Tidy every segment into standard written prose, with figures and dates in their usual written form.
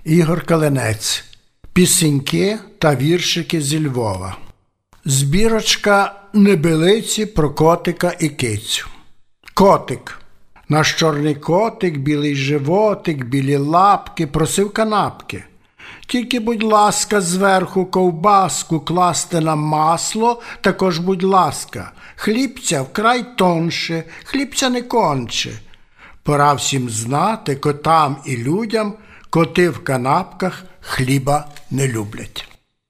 Ігор Калинець. Пісеньки та віршики зі Львова. Збірочка «Небелиці» про котика і кицю. Котик. Наш чорний котик, білий животик, білі лапки, просив канапки. Тільки, будь ласка, зверху ковбаску класти на масло, також, будь ласка, хлібця вкрай тонше, хлібця не конче. Пора всім знати, котам і людям, коти в канапках хліба не люблять.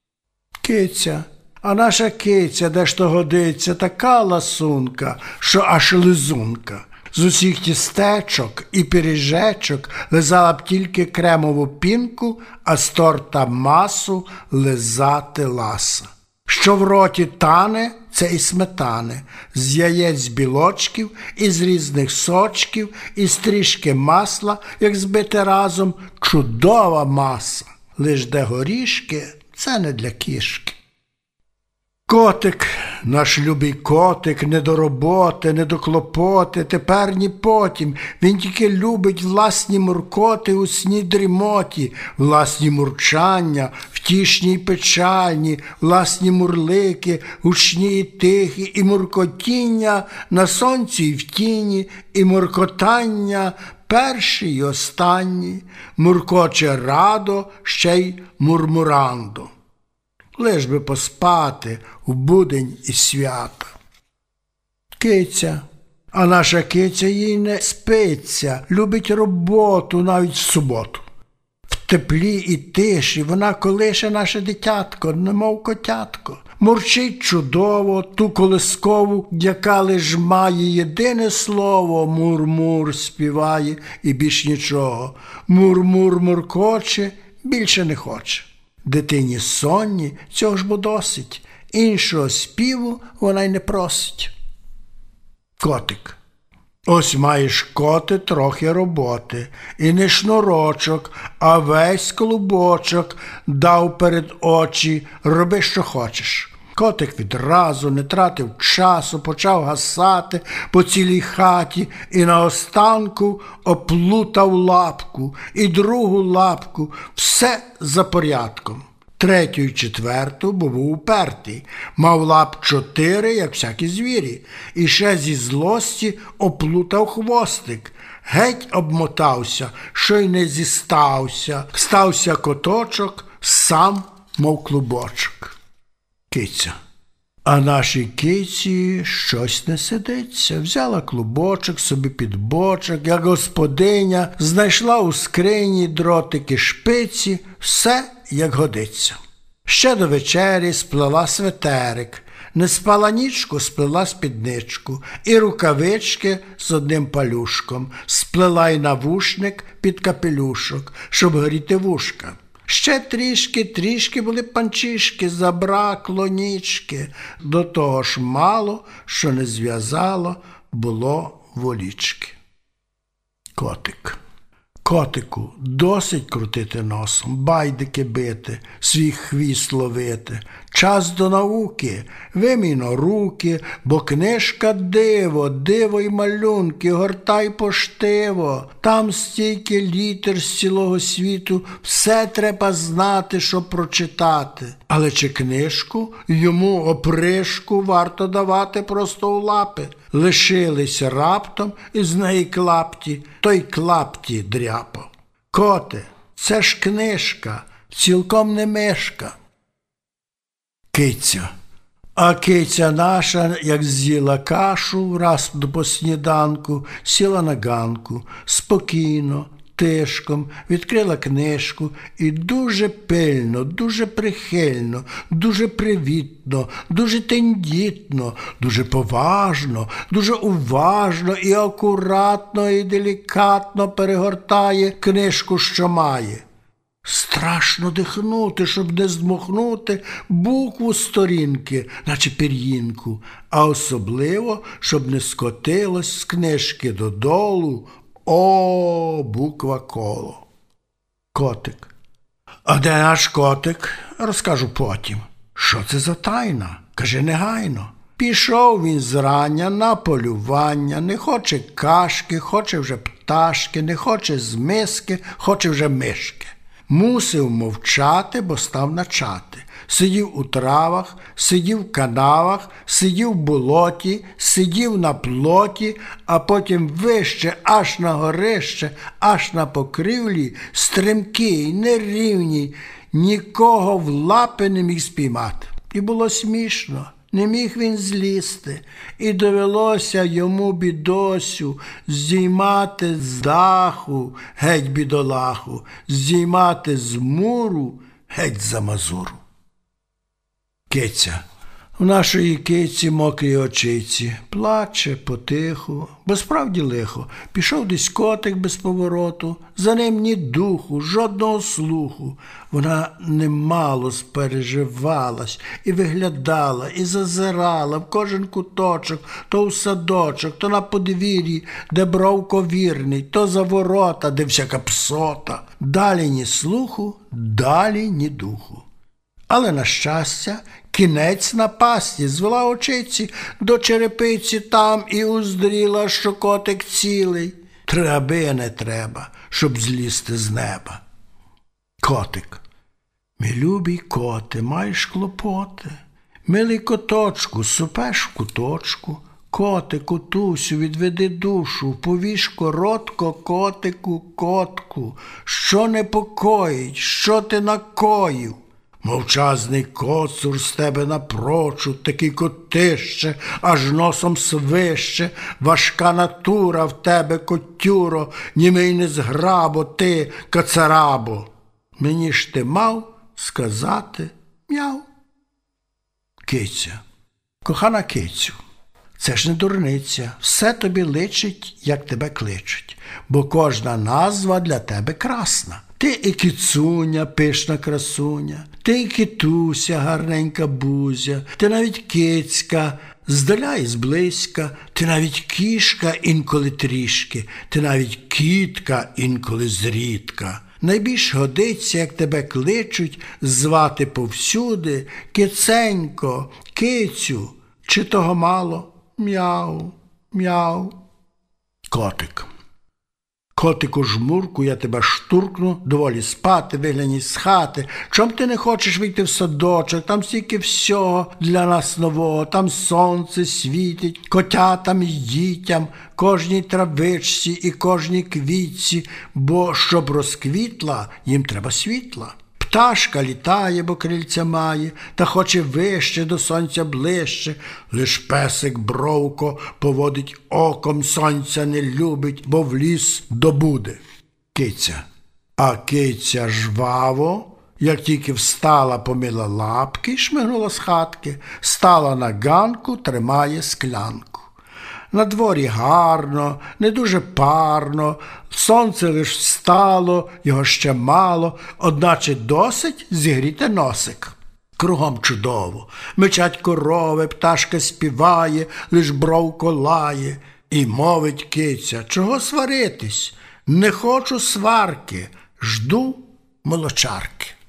Киця. А наша киця, де ж то годиться, така ласунка, що аж лизунка. З усіх тістечок і пиріжечок лизала б тільки кремову пінку, а з торта масу лизати ласа. Що в роті тане, це і сметани, з яєць білочків, із різних сочків, із трішки масла, як збити разом, чудова маса. Лиш де горішки, це не для кішки. Котик, наш любий котик, не до роботи, не до клопоти, тепер ні потім. Він тільки любить власні муркоти у сні дрімоті, власні мурчання, втішні й печальні, власні мурлики, гучні й тихі, і муркотіння на сонці й в тіні, і муркотання перші й останні, муркоче радо, ще й мурмурандо. Лиш би поспати у будень і свята. Киця. А наша киця їй не спиться, любить роботу навіть в суботу. В теплі і тиші вона колише наше дитятко, немов котятко. Мурчить чудово ту колискову, яка лиш має єдине слово «мур-мур» співає і більш нічого. Мур-мур муркоче, більше не хоче. Дитині сонні цього ж бо досить, іншого співу вона й не просить. Котик. Ось маєш, коти, трохи роботи, і не шнурочок, а весь клубочок дав перед очі, роби, що хочеш. Котик відразу не тратив часу, почав гасати по цілій хаті і наостанку оплутав лапку і другу лапку, все за порядком. Третю й четверту, бо був упертий, мав лап 4, як всякі звірі, і ще зі злості оплутав хвостик. Геть обмотався, що й не зістався, стався коточок сам, мов клубочок. Киця. А нашій киці щось не сидиться. Взяла клубочок собі під бочок, як господиня, знайшла у скрині дротики шпиці, все як годиться. Ще до вечері сплела светерик, не спала нічку, сплела спідничку, і рукавички з одним палюшком, сплела й навушник під капелюшок, щоб горіти вушка. Ще трішки були панчішки, забракло нічки, до того ж мало, що не зв'язало, було волічки. Котик. Котику, досить крутити носом, байдики бити, свій хвіст ловити. Час до науки, вимійно руки, бо книжка диво, диво й малюнки, гортай поштиво. Там стільки літер з цілого світу, все треба знати, щоб прочитати. Але чи книжку йому опришку варто давати просто у лапи? Лишились раптом із неї клапті, той клапті дряпав. Коте, це ж книжка, цілком не мишка. Киця. А киця наша, як з'їла кашу раз по сніданку, сіла на ганку, спокійно, тишком, відкрила книжку і дуже пильно, дуже прихильно, дуже привітно, дуже тендітно, дуже поважно, дуже уважно і акуратно і делікатно перегортає книжку, що має. Страшно дихнути, щоб не здмухнути букву сторінки, наче пір'їнку, а особливо, щоб не скотилось з книжки додолу «О» буква коло. Котик. А де наш котик? Розкажу потім. Що це за тайна? Каже негайно. Пішов він зрання на полювання, не хоче кашки, хоче вже пташки, не хоче з миски, хоче вже мишки. Мусив мовчати, бо став начати. Сидів у травах, сидів в канавах, сидів в болоті, сидів на плоті, а потім вище, аж на горище, аж на покрівлі, стрімкий, нерівній, нікого в лапи не міг спіймати. І було смішно. Не міг він злізти, і довелося йому, бідосю, здіймати з даху, геть бідолаху, здіймати з муру, геть за мазуру. Киця. У нашої киці мокрі очиці, плаче потиху, бо справді лихо. Пішов десь котик без повороту, за ним ні духу, жодного слуху. Вона немало спереживалась і виглядала, і зазирала в кожен куточок, то в садочок, то на подвір'ї, де бровко вірний, то за ворота, де всяка псота. Далі ні слуху, далі ні духу. Але, на щастя, кінець напасті, звела очиці до черепиці там і уздріла, що котик цілий. Траби не треба, щоб злізти з неба. Котик. Мій любий коте, маєш клопоти. Милий коточку, супеш в куточку. Котику, Тусю, відведи душу, повіж коротко котику, котку. Що непокоїть, що ти накоїв? Мовчазний коцур з тебе напрочуд, такий котище, аж носом свище, важка натура в тебе, котюро, німий незграбо ти, кацарабо. Мені ж ти мав сказати мяу. Киця. Кохана кицю, це ж не дурниця, все тобі личить, як тебе кличуть, бо кожна назва для тебе красна. Ти і кицуня, пишна красуня, ти і китуся, гарненька бузя, ти навіть кицька, здаля і зблизька, ти навіть кішка інколи трішки, ти навіть кітка інколи зрідка. Найбільш годиться, як тебе кличуть, звати повсюди, киценько, кицю, чи того мало? Мяу, мяу. Котик. Котику жмурку, я тебе штуркну, доволі спати, виглянь з хати. Чом ти не хочеш вийти в садочок? Там стільки всього для нас нового, там сонце світить, котятам і дітям, кожній травичці і кожній квітці, бо щоб розквітла, їм треба світла. Пташка літає, бо крильця має, та хоче вище, до сонця ближче. Лиш песик бровко поводить оком, сонця не любить, бо в ліс добуде. Киця. А киця жваво, як тільки встала, помила лапки, шмигнула з хатки, стала на ганку, тримає склянку. На дворі гарно, не дуже парно, сонце лиш встало, його ще мало, одначе досить зігріти носик. Кругом чудово, мичать корови, пташка співає, лиш бровко лає. І мовить киця, чого сваритись? Не хочу сварки, жду молочарки.